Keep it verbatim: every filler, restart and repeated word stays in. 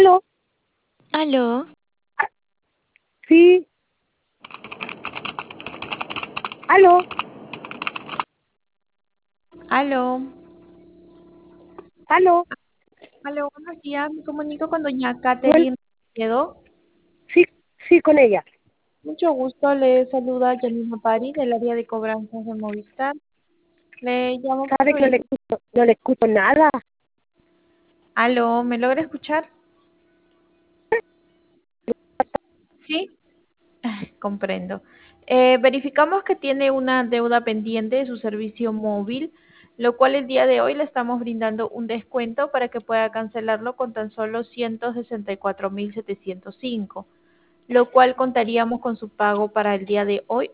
Aló, Aló, sí, aló, aló, aló, aló, buenos días. Me comunico con doña bueno, Catherine Quedo. sí, sí, con ella. Mucho gusto, le saluda Janina Pari del área de cobranzas de Movistar. Le llamo por Sabe su que no le hijo. escucho, no le escucho nada. Aló, ¿me logra escuchar? Sí, comprendo. Eh, verificamos que tiene una deuda pendiente de su servicio móvil, lo cual el día de hoy le estamos brindando un descuento para que pueda cancelarlo con tan solo ciento sesenta y cuatro mil setecientos cinco, lo cual contaríamos con su pago para el día de hoy